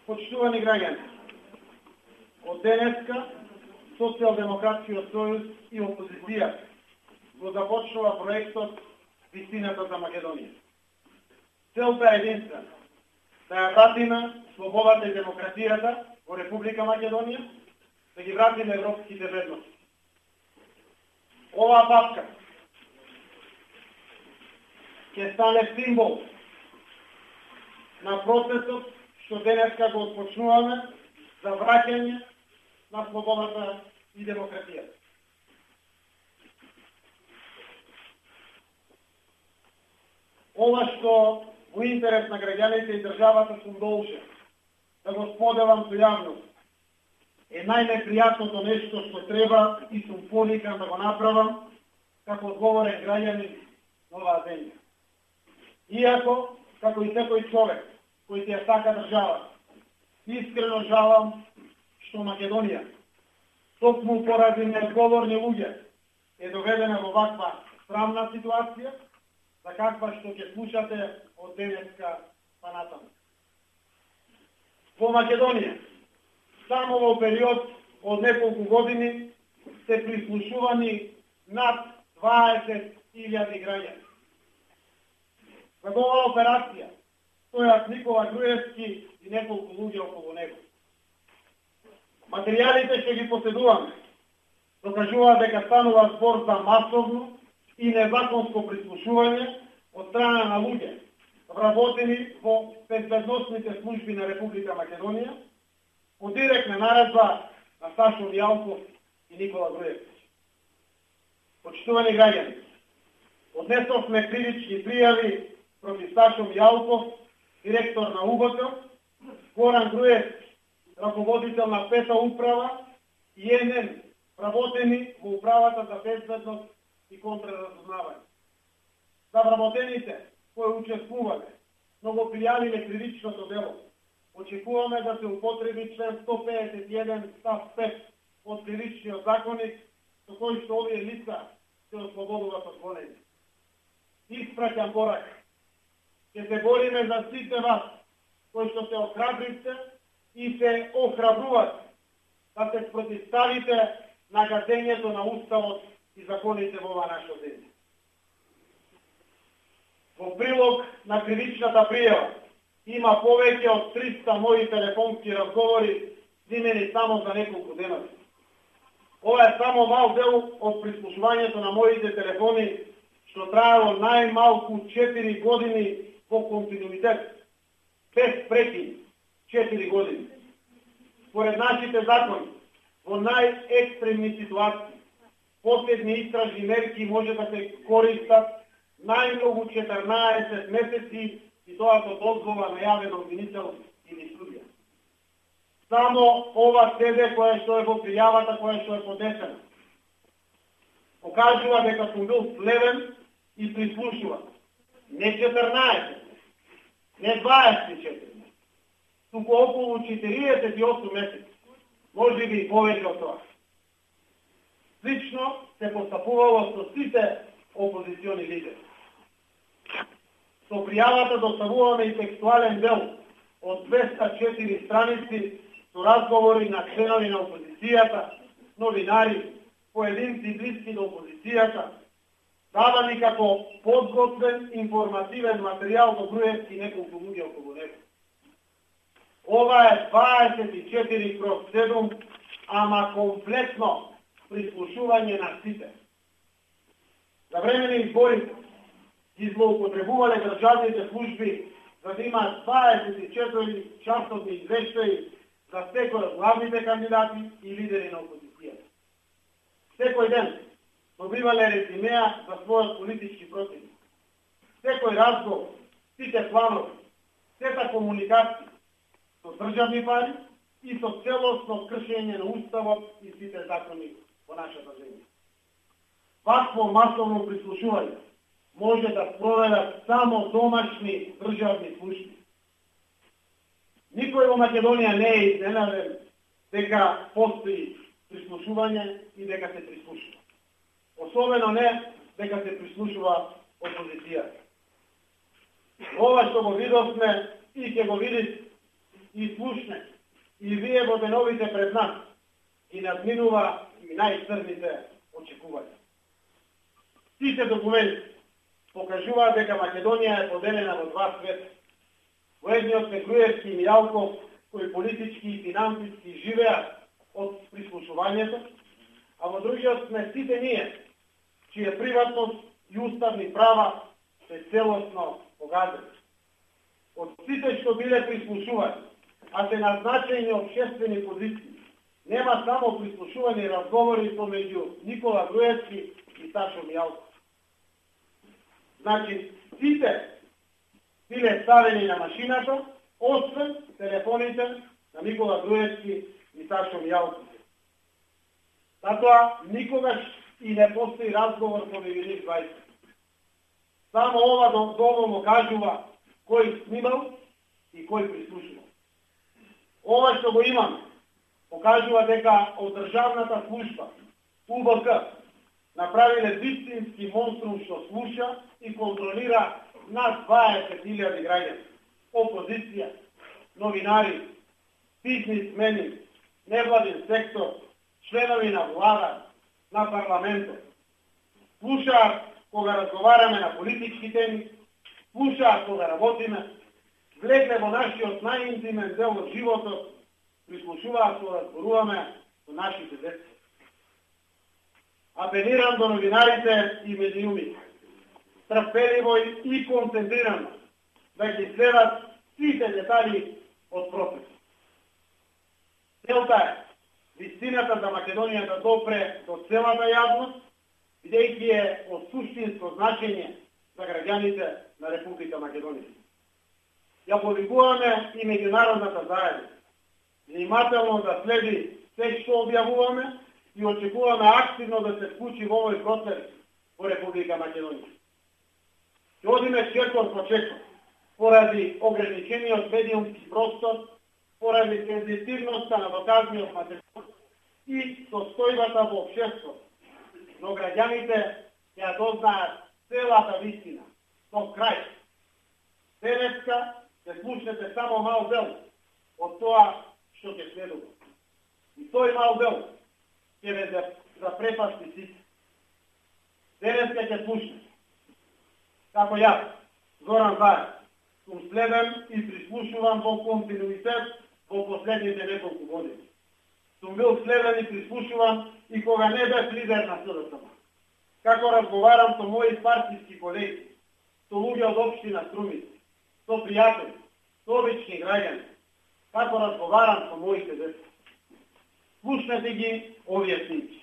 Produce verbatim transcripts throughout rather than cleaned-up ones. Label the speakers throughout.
Speaker 1: Почитувани граѓани, од денеска Социјалдемократскиот сојуз и опозиција го започнува проектот Вистината за Македонија. Целта е единствена, да ја вратиме слободата и демократијата во Република Македонија, да ги вратиме европските вредности. Оваа папка ќе стане символ на процесот што денеска го отпочнуваме за враќање на слободата и демократијата. Ова што во интерес на граѓаните и државата сум должен да го споделам со јавност е најнепријатното нешто што треба и сум поникан да го направам како одговорен граѓанин на оваа земја. Иако, како и секој човек кој ја сака држава, искрено жалам што Македонија, токму поради неодговорни луѓе, е доведена во ваква срамна ситуација, за каква што ќе слушате од денеска па натаму. Во Македонија, само во период од неколку години, се прислушувани над дваесет илјади граѓани. За оваа операција стојат Никола Груевски и неколку луѓе околу него. Материјалите што ги поседуваме докажуваат дека станува збор за масовно и незаконско прислушување од страна на луѓе вработени во безбедносните служби на Република Македонија по директна наредба на Сашо Јалков и Никола Груевски. Почитувани граѓани, однесовме кривични пријави против Сашо Јалков, директор на У Б К, Горан Груевски, раководител на Пета управа и Н Н, вработени во управата за безбедност и контраразузнавање. За вработените кои учествувале, но го пријавиле кривичното дело, очекуваме да се употреби член сто педесет и еден став пет од Кривичниот законник, со кој што овие лица се ослободуваат од гонење. Испраќам порака. Ќе се бориме за сите вас, кои што се охрабривте и се охрабрувате да се спротивставите на газењето на Уставот и законите во оваа наша земја. Во прилог на кривичната пријава има повеќе од триста мои телефонски разговори снимени само за неколку денови. Ова е само мал дел од прислушувањето на моите телефони, што траело најмалку четири години во континуитет, без прекин, четири години. Според нашите закони, во најекстремни ситуации, последни истражни мерки може да се користат најмногу четрнаесет месеци и тоа со дозвола на јавен обвинител или судија. Само ова седе кое што е во пријавата, кое што е подесена, покажува дека сум бил слевен и прислушуван. Не четрнаесет, не дваесет и четири, туку околу четириесет и осум месеци, може би и повеќе од тоа. Слично се постапувало со сите опозициони лидери. Со пријавата доставуваме и текстуален дел од двеста и четири страници со разговори на членови на опозицијата, новинари, поединци блиски до опозицијата, давани како подготвен информативен материјал до Груевски и неколку луѓе околу него. Ова е дваесет и четири кроз седум, ама комплетно прислушување на сите. За време на изборите ги злоупотребувале државните служби за да имаат дваесет и четири часовни извештаи за секој од главните кандидати и лидери на опозицијата. Секој ден добивале резимеа за својот политички противник. Секој разговор, сите планови, сета комуникација со државни пари и со целосно кршење на Уставот и сите закони во нашата земја. Вакво масовно прислушување може да спроведат само домашни државни служби. Никој во Македонија не е изненаден дека постои прислушување и дека се прислушува. Особено не дека се прислушува опозицијата. Ова што го видовме и ќе го видите и слушне, и вие во деновите пред нас, и надминува и најцрните очекувања. Сите документи покажуваат дека Македонија е поделена во два света. Во едниот се Груевски и Мијалков, кои политички и финансиски живеат од прислушувањето, а во другиот сме сите ние, чија приватност и уставни права се целосно погазени. Од сите што биле прислушувани, а се назначени обществени позиции, нема само прислушување и разговори помеѓу Никола Груевски и Сашо Мијалков. Значи, сите биле ставени на машината, освен телефоните на Никола Груевски и Сашо Мијалков. Затоа никогаш и не постои разговор помеѓу нив двајца. Само ова доволно кажува кој снимал и кој прислушувал. Ова што го имаме покажува дека од државната служба У Б К направиле вистински монструм што слуша и контролира над дваесет илјади граѓани, опозиција, новинари, бизнисмени, невладин сектор, членови на влада, на парламентот. Слушаат кога разговараме на политички теми, слушаат кога работиме, влегле во нашиот најинтимен дел од животот, прислушуваат кога разборуваме со нашите деца. Апелирам до новинарите и медиумите, трпеливо и концентрирано, да ги следат сите детали од процесот. Целта е вистината за Македонија да допре до целата јавност, бидејќи е од суштинско значење за граѓаните на Република Македонија. Ја повикуваме и меѓународната заедница, внимателно да следи се што објавуваме и очекуваме активно да се вклучи во овој процес во Република Македонија. Ќе одиме чекор по чекор, поради ограничениот медиумски простор, поради сензитивноста на доказниот материјал и состојбата во општеството. Но граѓаните ќе дознаат целата вистина, до крај. Денеска ќе слушнете само мал дел од тоа што ќе следува. И тој мал дел ќе ве запрепасти сите. Денеска ќе слушнете како јас, Зоран Заев, сум следен и прислушувам во континуитет во последните неколку години. Сум бил следен и прислушуван и кога не бев лидер на С Д С М. Како разговарам со мои партиски колеги, со луѓе од општина Струмица, со пријатели, со обични граѓани, како разговарам со моите деца. Слушнете ги овие снимки.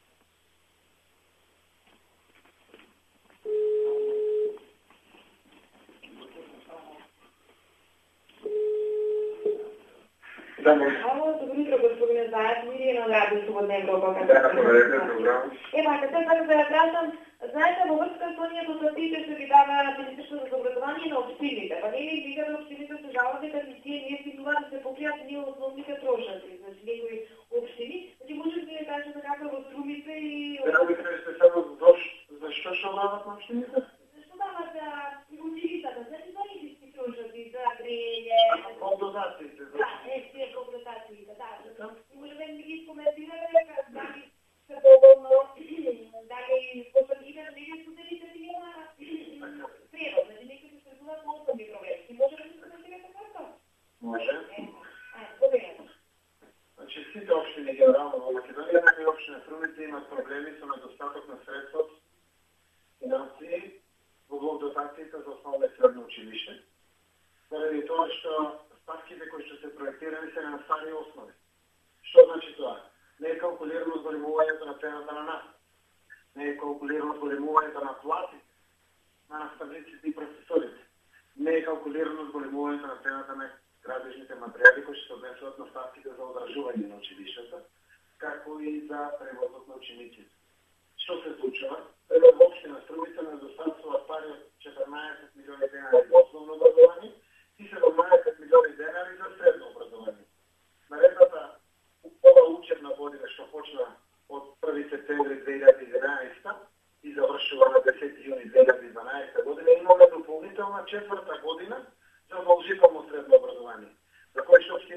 Speaker 2: Ало, добро утро, господине Заев, Мирина од Радио Слободна Европа.
Speaker 3: Да, проверете програма.
Speaker 2: Ева, така како да ја прашам, знаете, во врска со ние со статиите што ги дава Министерството за образование на општините, па нели вика да општините се жалат дека тие не стигнуваат да се покријат ние основните трошоци, значи некои општини, значи може да ја кажете како во Струмица и...
Speaker 3: Да, ви кажете само зашто што дават на општините?
Speaker 2: Зашто дават училицата, значи за низки трошоци, за грејење...
Speaker 3: Комплектациите.
Speaker 2: Да, естие комплектациите, да. И може да ми ги коментирате дали се доволно, дали посветите на неги студентите тие на превод, значи некои се средуваат по основни проверки. Може да се коментирате како?
Speaker 3: Може.
Speaker 2: А, поверено.
Speaker 3: Значи, сите општини генерално во Македонија, некои општини Струмица имат проблеми со недостаток на средства, финансии, во дотациите за основно и средно училиште. Заради тоа што ставките кои што се проектирани се на стари основи. Што значи тоа? Не е калкулирано зголемувањето на цената на нас. Не е калкулирано зголемувањето на платите на наставниците и професорите. Не е калкулирано зголемувањето на цената на градежните материјали кои се однесуваат на ставките за одржување на училиштата, како и за превозот на учениците. Што се случува? Едно во општина Струмица недостатствува пари од четрнаесет милиони денари за основно образование и седумнаесет милиони денари за средно образование. Наредната ова учебна година што почна од први септември две илјади и единаесета и завршува на десети јуни две илјади и дванаесета година, имаме дополнителна четврта година за задолжително средно образование, за кој што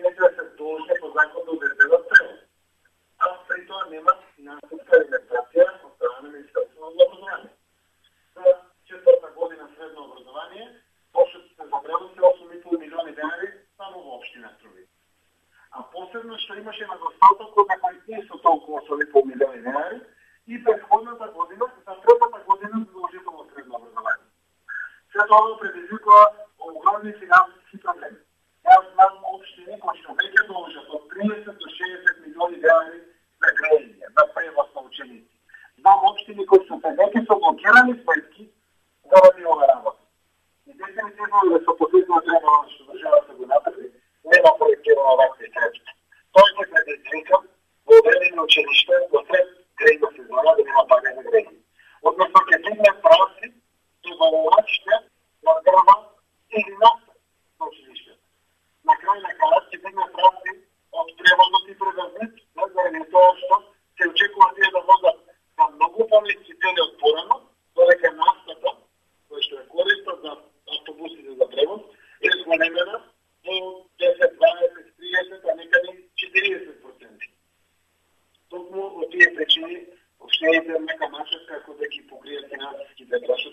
Speaker 3: общините да се должни по закон да обезбедат превоз. А при това нема финансовска алиментация от страна на Министерството на образование. За четвърта година средно образование общото се за превоз е осем и пол милиони денари само в община Струмица. А посебно, що имаше недостатък от които са толкова осем и пол милиони денари и предходната година, за третата година задължително средно образование. След това предизвиква огромни финансови проблеми. Аз знам общини, които вече дължат от тридесет до шейсет милиони денари на греение, на превоз на ученици. Знам общини, които са вече са блокирани сметки заради ова работа. И дефинитивно да са последно трябва, че държавата го направи, нема проектирана овакви средства. Той се предизвика в отделени училища до сред грейна сезона да няма пари за грейни. Odnosno, keď sme práci, to volávate na drva ili nafta na učilište. Na kraju na kraju, keď sme práci od prevoznosti prevoznic, je to, što se očekuje da možda na mnogo поместители od porano, dodeka naftata, koja što je korista za autobusите za prevoz, je smanjena do deset, dvadeset, trideset, a nekada i četrdeset procenti. Токму от тие причини общините нека начат како да ги покрият финансиските трошоци